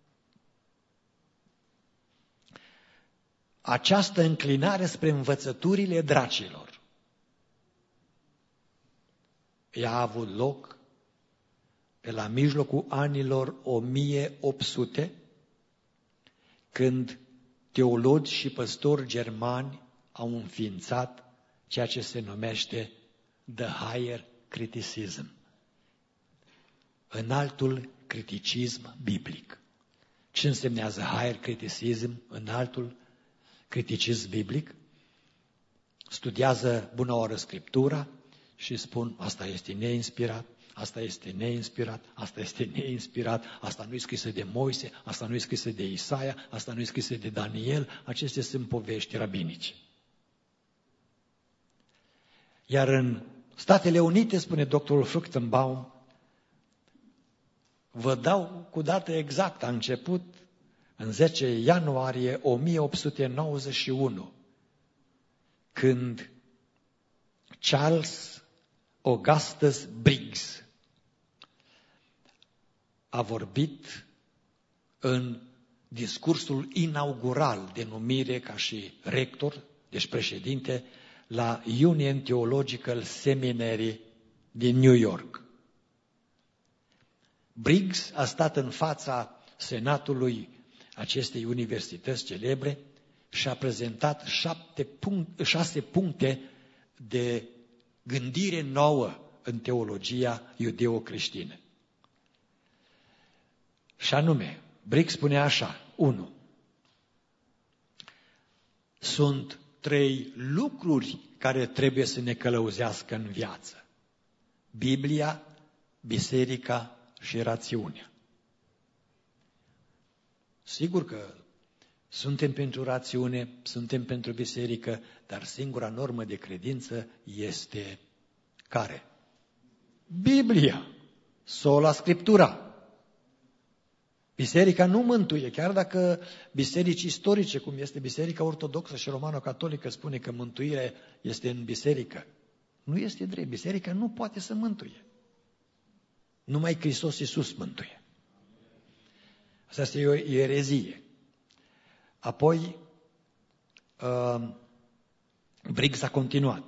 această înclinare spre învățăturile dracilor, ea a avut loc pe la mijlocul anilor o mie opt sute, când teologi și păstori germani au înființat ceea ce se numește The Higher Criticism, înaltul criticism biblic. Ce însemnează Higher Criticism, înaltul criticism biblic? Studiază bună oară Scriptura și spun: asta este neinspirat, asta este neinspirat, asta este neinspirat, asta nu e scrisă de Moise, asta nu e scrisă de Isaia, asta nu e scrisă de Daniel, acestea sunt povești rabinice. Iar în Statele Unite, spune doctorul Fruchtenbaum, vă dau cu dată exactă, a început în zece ianuarie o mie opt sute nouăzeci și unu, când Charles Augustus Briggs a vorbit în discursul inaugural de numire ca și rector, deci președinte, la Union Theological Seminary din New York. Briggs a stat în fața senatului acestei universități celebre și a prezentat șapte punct, șase puncte de gândire nouă în teologia iudeo-creștină. Și anume, Briggs spune așa: unu. Sunt trei lucruri care trebuie să ne călăuzească în viață: Biblia, biserica și rațiunea. Sigur că suntem pentru rațiune, suntem pentru biserică, dar singura normă de credință este care? Biblia, sola Scriptura. Biserica nu mântuie, chiar dacă biserici istorice, cum este Biserica Ortodoxă și Romano-Catolică, spune că mântuirea este în biserică. Nu este drept. Biserica nu poate să mântuie. Numai Hristos Iisus mântuie. Asta este o erezie. Apoi, uh, Briggs a continuat.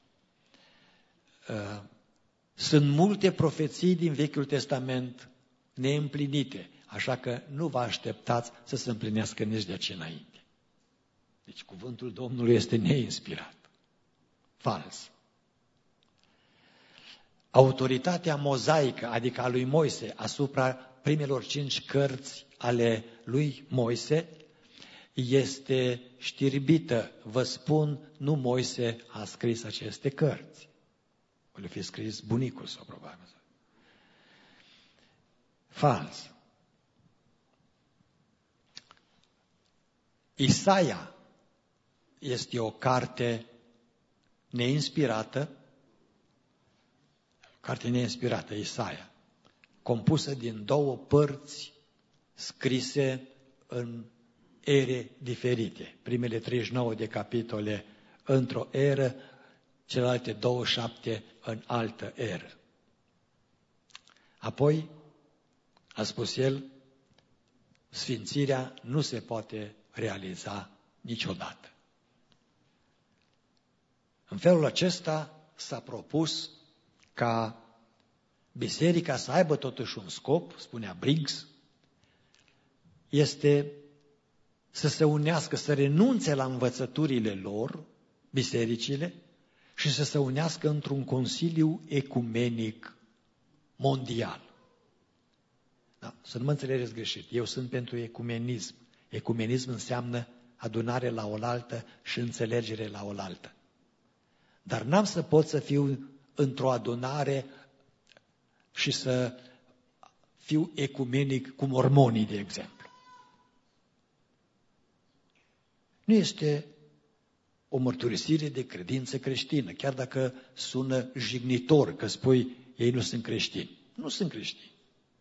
Uh, sunt multe profeții din Vechiul Testament neîmplinite, așa că nu vă așteptați să se împlinească nici de aici înainte. Deci cuvântul Domnului este neinspirat. Fals. Autoritatea mozaică, adică a lui Moise, asupra primelor cinci cărți ale lui Moise, este știrbită. Vă spun, nu Moise a scris aceste cărți. O le fi scris bunicul sau probabil. Fals. Isaia este o carte neinspirată, carte neinspirată, Isaia, compusă din două părți scrise în ere diferite. Primele treizeci și nouă de capitole într-o eră, celelalte douăzeci și șapte în altă eră. Apoi, a spus el, sfințirea nu se poate realiza niciodată. În felul acesta s-a propus ca biserica să aibă totuși un scop, spunea Briggs, este să se unească, să renunțe la învățăturile lor, bisericile, și să se unească într-un consiliu ecumenic mondial. Da, să nu mă înțelegeți greșit, eu sunt pentru ecumenism. Ecumenism înseamnă adunare la oaltă și înțelegere la oaltă. Dar n-am să pot să fiu într-o adunare și să fiu ecumenic cu mormonii, de exemplu. Nu este o mărturisire de credință creștină, chiar dacă sună jignitor că spui ei nu sunt creștini. Nu sunt creștini.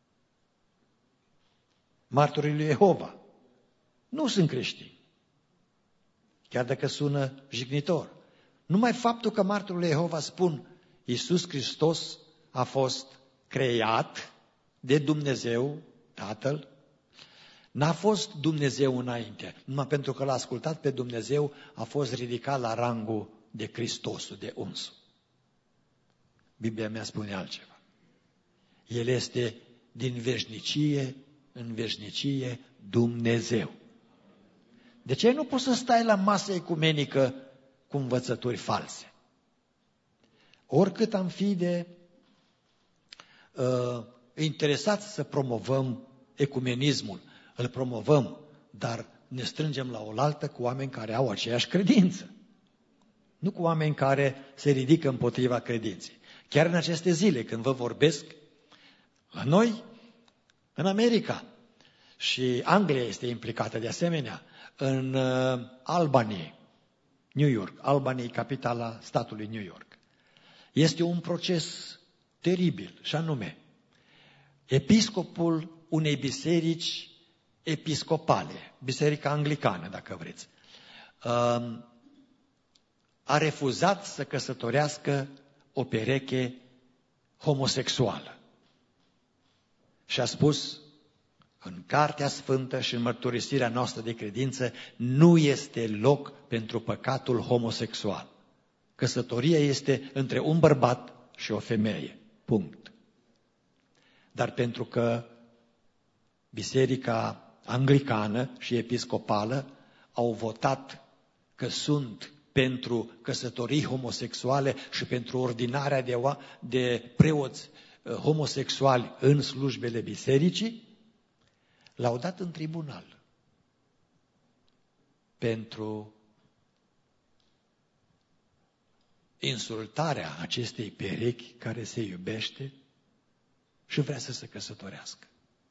Martorii lui Jehova nu sunt creștini, chiar dacă sună jignitor. Numai faptul că martorii lui Jehova spun Iisus Hristos a fost creat de Dumnezeu, Tatăl, n-a fost Dumnezeu înainte, numai pentru că l-a ascultat pe Dumnezeu, a fost ridicat la rangul de Hristosul, de unsul. Biblia mea spune altceva. El este din veșnicie în veșnicie Dumnezeu. De ce nu poți să stai la masă ecumenică cu învățături false? Oricât am fi de uh, interesați să promovăm ecumenismul, îl promovăm, dar ne strângem la oaltă cu oameni care au aceeași credință. Nu cu oameni care se ridică împotriva credinței. Chiar în aceste zile, când vă vorbesc, la noi, în America, și Anglia este implicată de asemenea, în uh, Albany, New York, Albany, capitala statului New York. Este un proces teribil, și anume, episcopul unei biserici episcopale, biserica anglicană, dacă vreți, uh, a refuzat să căsătorească o pereche homosexuală. Și a spus, în Cartea Sfântă și în mărturisirea noastră de credință, nu este loc pentru păcatul homosexual. Căsătoria este între un bărbat și o femeie. Punct. Dar pentru că biserica anglicană și episcopală au votat că sunt pentru căsătorii homosexuale și pentru ordinarea de, de preoți homosexuali în slujbele bisericii, l-au dat în tribunal pentru insultarea acestei perechi care se iubește și vrea să se căsătorească.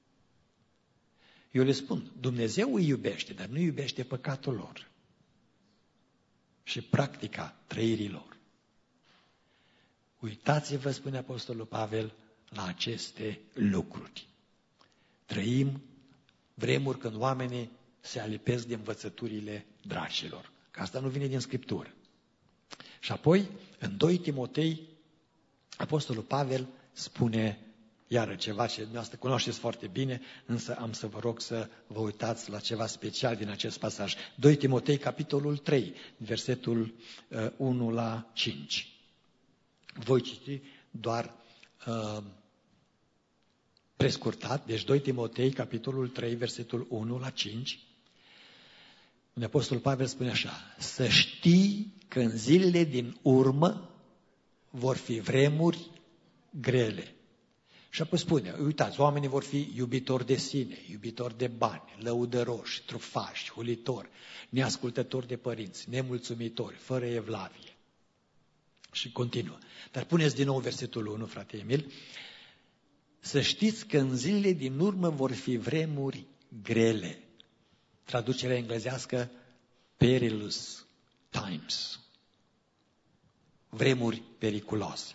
Eu le spun, Dumnezeu îi iubește, dar nu iubește păcatul lor și practica trăirii lor. Uitați-vă, spune Apostolul Pavel, la aceste lucruri. Trăim Vremuri când oamenii se alipesc de învățăturile dracilor. Că asta nu vine din Scriptură. Și apoi, în doi Timotei, Apostolul Pavel spune iară ceva ce dumneavoastră cunoașteți foarte bine, însă am să vă rog să vă uitați la ceva special din acest pasaj. doi Timotei, capitolul trei, versetul uh, unu la cinci. Voi citi doar uh, prescurtat, deci doi Timotei, capitolul trei, versetul unu la cinci. Unde Apostolul Pavel spune așa: să știi că în zilele din urmă vor fi vremuri grele. Și apoi spune, uitați, oamenii vor fi iubitori de sine, iubitori de bani, lăudăroși, trufași, hulitori, neascultători de părinți, nemulțumitori, fără evlavie. Și continuă. Dar puneți din nou versetul unu, frate Emil. Să știți că în zilele din urmă vor fi vremuri grele. Traducerea englezească, perilous times. Vremuri periculoase.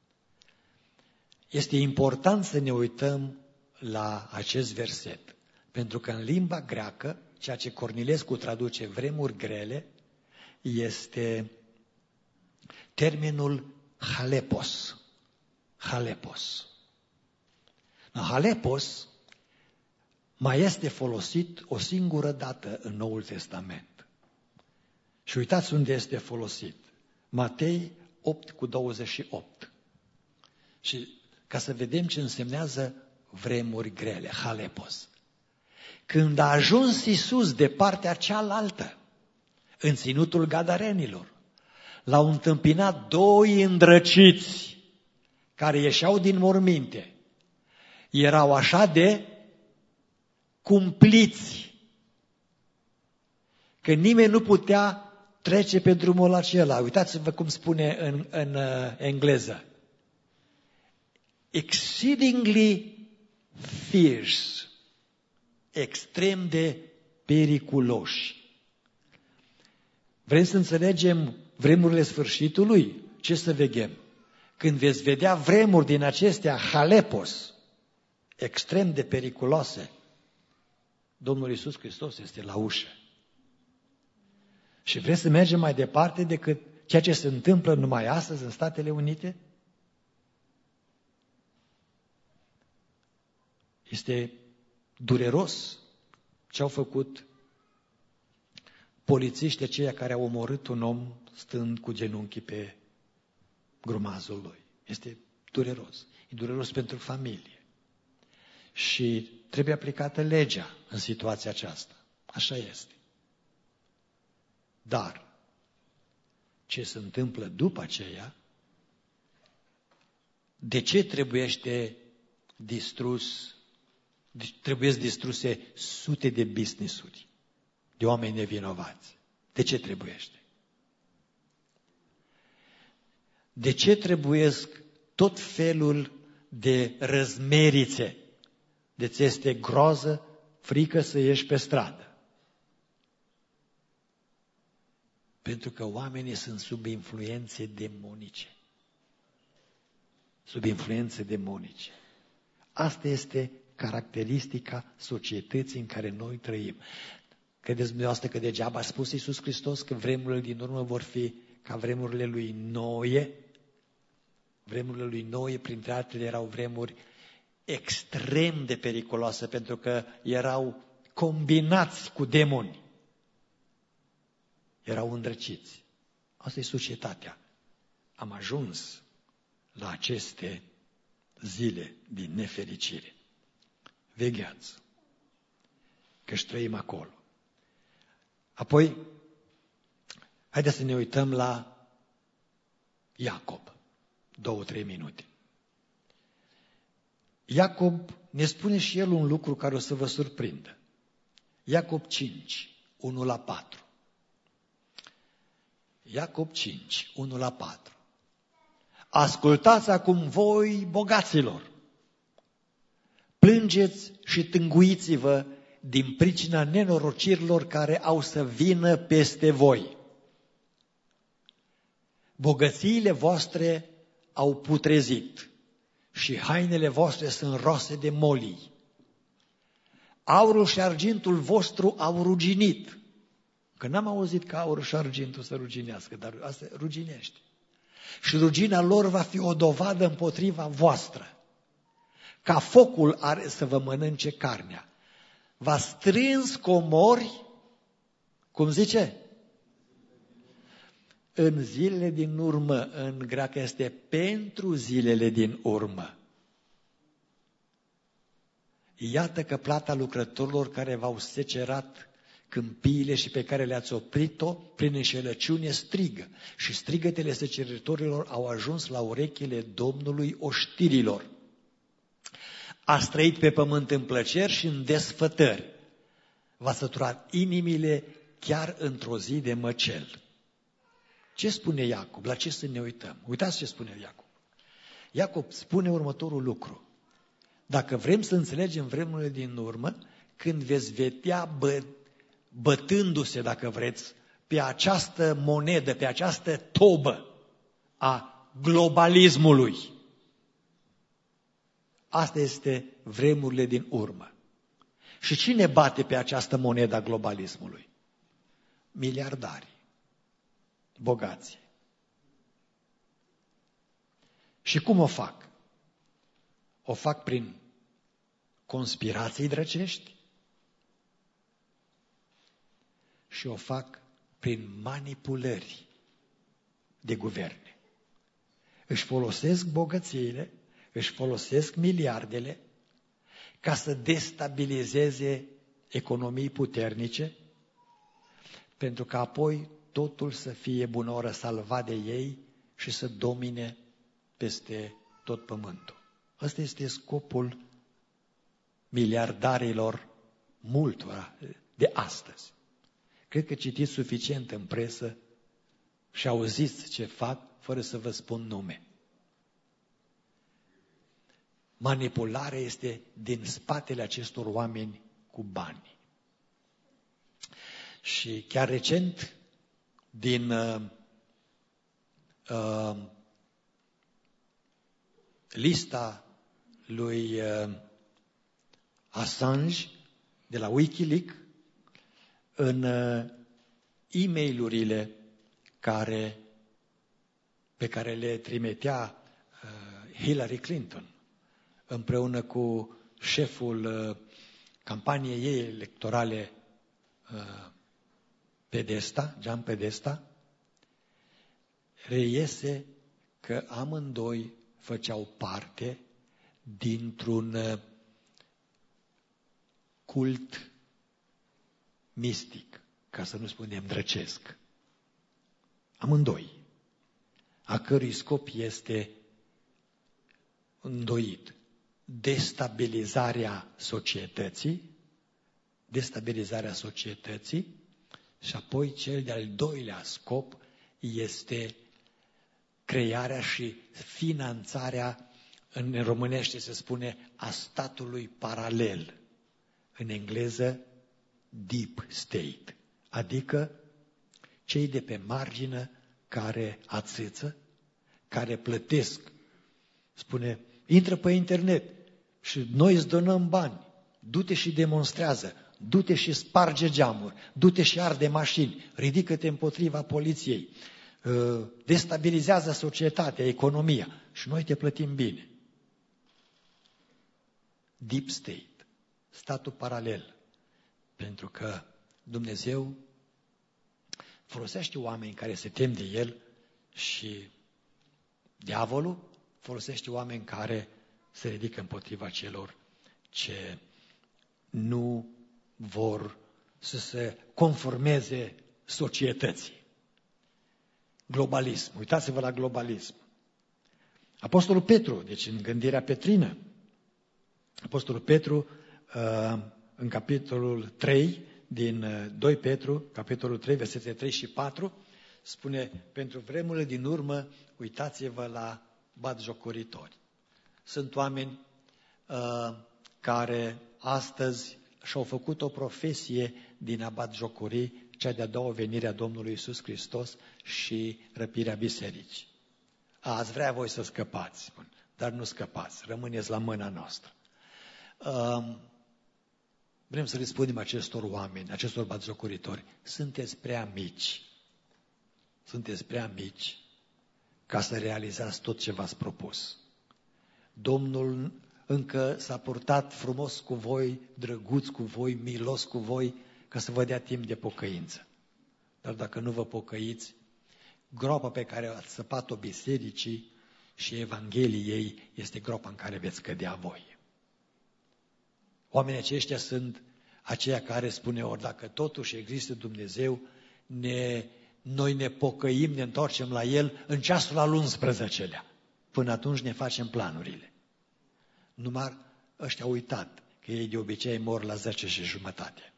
Este important să ne uităm la acest verset, pentru că în limba greacă, ceea ce Cornilescu traduce vremuri grele, este termenul halepos. Halepos. Halepos mai este folosit o singură dată în Noul Testament. Și uitați unde este folosit. Matei opt cu douăzeci și opt. Și ca să vedem ce însemnează vremuri grele, halepos. Când a ajuns Iisus de partea cealaltă, în ținutul Gadarenilor, l-au întâmpinat doi îndrăciți care ieșeau din morminte. Erau așa de cumpliți că nimeni nu putea trece pe drumul acela. Uitați-vă cum spune în, în uh, engleză. Exceedingly fierce, extrem de periculoși. Vrem să înțelegem vremurile sfârșitului? Ce să veghem? Când veți vedea vremuri din acestea halepos, extrem de periculoase, Domnul Iisus Hristos este la ușă. Și vreți să mergem mai departe decât ceea ce se întâmplă numai astăzi în Statele Unite? Este dureros ce au făcut polițiștii aceia care au omorât un om stând cu genunchii pe grumazul lui. Este dureros. E dureros pentru familie. Și trebuie aplicată legea în situația aceasta. Așa este. Dar ce se întâmplă după aceea, de ce trebuiește distrus, trebuie distruse sute de business-uri de oameni nevinovați? De ce trebuiește? De ce trebuiesc tot felul de răzmerițe? De-ți este groază, frică să ieși pe stradă. Pentru că oamenii sunt sub influențe demonice. Sub influențe demonice. Asta este caracteristica societății în care noi trăim. Credeți dumneavoastră că degeaba a spus Iisus Hristos că vremurile din urmă vor fi ca vremurile lui Noe? Vremurile lui Noe, printre altele, erau vremuri extrem de periculoase, pentru că erau combinați cu demoni. Erau îndrăciți. Asta e societatea. Am ajuns la aceste zile din nefericire. Vegheați că-și trăim acolo. Apoi, haideți să ne uităm la Iacob. Două, trei minute. Iacob ne spune și el un lucru care o să vă surprindă. Iacob cinci, unu la patru. Iacob cinci, unu la patru. Ascultați acum voi, bogaților, plângeți și tânguiți-vă din pricina nenorocirilor care au să vină peste voi. Bogățiile voastre au putrezit și hainele voastre sunt roase de molii. Aurul și argintul vostru au ruginit. Că n-am auzit că aurul și argintul să ruginească, dar asta ruginește. Și rugina lor va fi o dovadă împotriva voastră. Ca focul are să vă mănânce carnea. V-a strâns comori, cum zice? În zilele din urmă, în greacă este pentru zilele din urmă. Iată că plata lucrătorilor care v-au secerat câmpiile și pe care le-ați oprit-o prin înșelăciune strigă. Și strigătele secerătorilor au ajuns la urechile Domnului oștirilor. Ați trăit pe pământ în plăceri și în desfătări. V-a săturat inimile chiar într-o zi de măcel. Ce spune Iacob? La ce să ne uităm? Uitați ce spune Iacob. Iacob spune următorul lucru. Dacă vrem să înțelegem vremurile din urmă, când veți vedea bă, bătându-se, dacă vreți, pe această monedă, pe această tobă a globalismului. Asta este vremurile din urmă. Și cine bate pe această monedă a globalismului? Miliardari, bogați. Și cum o fac? O fac prin conspirații drăcești și o fac prin manipulări de guverne. Își folosesc bogățiile, își folosesc miliardele ca să destabilizeze economii puternice, pentru că apoi totul să fie bună oră salvat de ei și să domine peste tot pământul. Ăsta este scopul miliardarilor multora de astăzi. Cred că citiți suficient în presă și auziți ce fac, fără să vă spun nume. Manipularea este din spatele acestor oameni cu bani. Și chiar recent, din uh, uh, lista lui uh, Assange de la Wikileaks, în uh, e-mail-urile care, pe care le trimitea uh, Hillary Clinton împreună cu șeful uh, campaniei ei electorale uh, Podesta, Gian Podesta, reiese că amândoi făceau parte dintr-un uh, cult mistic, ca să nu spunem drăcesc. Amândoi, a cărui scop este îndoit destabilizarea societății, destabilizarea societății și apoi cel de-al doilea scop este crearea și finanțarea, în românește se spune, a statului paralel, în engleză deep state, adică cei de pe margină care ațâță, care plătesc. Spune, intră pe internet și noi îți donăm bani, du-te și demonstrează, du-te și sparge geamuri, du-te și arde mașini, ridică-te împotriva poliției, destabilizează societatea, economia și noi te plătim bine. Deep state, statul paralel, pentru că Dumnezeu folosește oameni care se tem de El și diavolul folosește oameni care se ridică împotriva celor ce nu vor să se conformeze societății. Globalism. Uitați-vă la globalism. Apostolul Petru, deci în gândirea petrină, Apostolul Petru, în capitolul trei, din doi Petru, capitolul trei, versetele trei și patru, spune, pentru vremurile din urmă, uitați-vă la batjocoritori. Sunt oameni uh, care astăzi și-au făcut o profesie din a batjocori cea de-a doua venire a Domnului Iisus Hristos și răpirea bisericii. A, ați vrea voi să scăpați, spun, dar nu scăpați, rămâneți la mâna noastră. Uh, Vrem să le spunem acestor oameni, acestor batjocoritori, sunteți prea mici. Sunteți prea mici ca să realizați tot ce v-ați propus. Domnul încă s-a purtat frumos cu voi, drăguț cu voi, milos cu voi, ca să vă dea timp de pocăință. Dar dacă nu vă pocăiți, groapa pe care ați săpat-o bisericii și Evangheliei este groapa în care veți cădea voi. Oamenii aceștia sunt aceia care spune, ori dacă totuși există Dumnezeu, ne, noi ne pocăim, ne întoarcem la El în ceasul al unsprezecelea. Până atunci ne facem planurile. Numai ăștia au uitat că ei de obicei mor la zece și jumătate.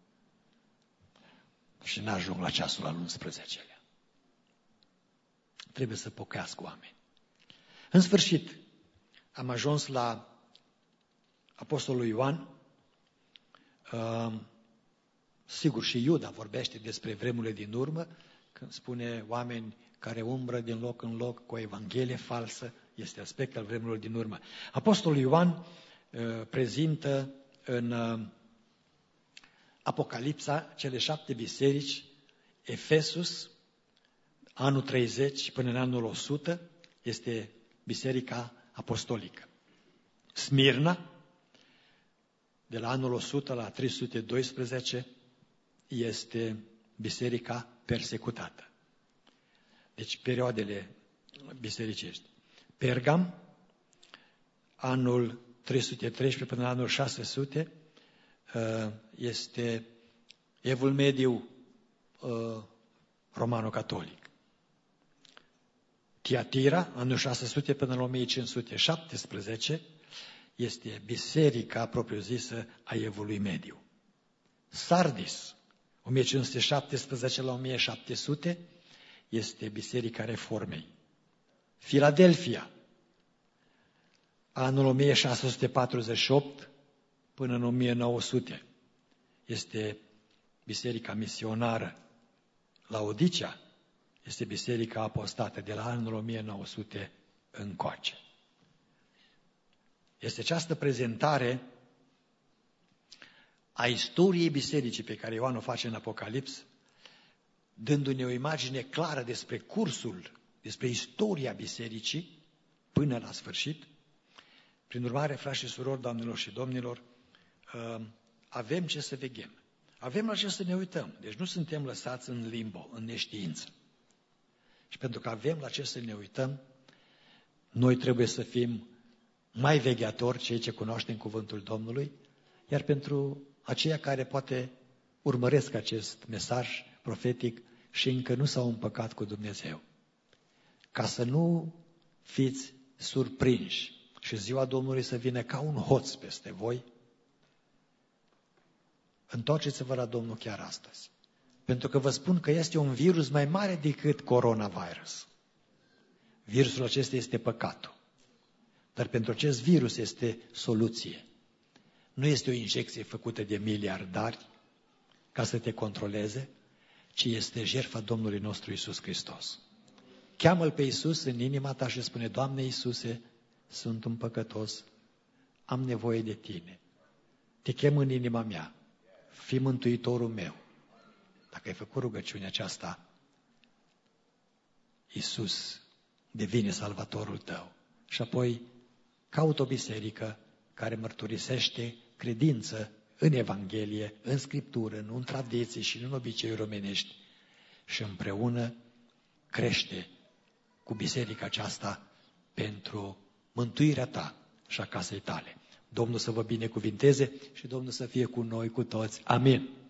Și n-ajung la ceasul al unsprezecelea. Trebuie să pocăiască oameni. În sfârșit, am ajuns la Apostolul Ioan. Uh, sigur, și Iuda vorbește despre vremurile din urmă, când spune oameni care umbră din loc în loc cu o evanghelie falsă, este aspect al vremurilor din urmă. Apostolul Ioan uh, prezintă în uh, Apocalipsa cele șapte biserici, Efesus, anul treizeci până în anul o sută, este biserica apostolică. Smirna, de la anul o sută la trei sute doisprezece, este biserica persecutată. Deci perioadele bisericești. Pergam, anul trei sute treisprezece până la anul șase sute, este Evul Mediu romano-catolic. Tiatira, anul șase sute până la o mie cinci sute șaptesprezece, este biserica propriu-zisă a Evului Mediu. Sardis, o mie cinci sute șaptesprezece la o mie șapte sute, este biserica Reformei. Filadelfia, anul o mie șase sute patruzeci și opt până în o mie nouă sute, este biserica misionară. Laodicea este biserica apostată de la anul o mie nouă sute încoace. Este această prezentare a istoriei bisericii pe care Ioan o face în Apocalips, dându-ne o imagine clară despre cursul, despre istoria bisericii până la sfârșit. Prin urmare, frați și surori, doamnelor și domnilor, avem ce să veghem. Avem la ce să ne uităm. Deci nu suntem lăsați în limbo, în neștiință. Și pentru că avem la ce să ne uităm, noi trebuie să fim mai vegheatori, cei ce cunoaștem cuvântul Domnului, iar pentru aceia care poate urmăresc acest mesaj profetic și încă nu s-au împăcat cu Dumnezeu, ca să nu fiți surprinși și ziua Domnului să vină ca un hoț peste voi, întoarceți-vă la Domnul chiar astăzi. Pentru că vă spun că este un virus mai mare decât coronavirus. Virusul acesta este păcatul. Dar pentru acest virus este soluție. Nu este o injecție făcută de miliardari ca să te controleze, ci este jertfa Domnului nostru Iisus Hristos. Cheamă-L pe Iisus în inima ta și spune, Doamne Iisuse, sunt un păcătos, am nevoie de Tine. Te chem în inima mea, fii mântuitorul meu. Dacă ai făcut rugăciunea aceasta, Iisus devine salvatorul tău. Și apoi caută o biserică care mărturisește credință în Evanghelie, în Scriptură, nu în tradiții și nu în obiceiuri omenești. Și împreună crește cu biserica aceasta pentru mântuirea ta și a casei tale. Domnul să vă binecuvinteze și Domnul să fie cu noi, cu toți. Amin.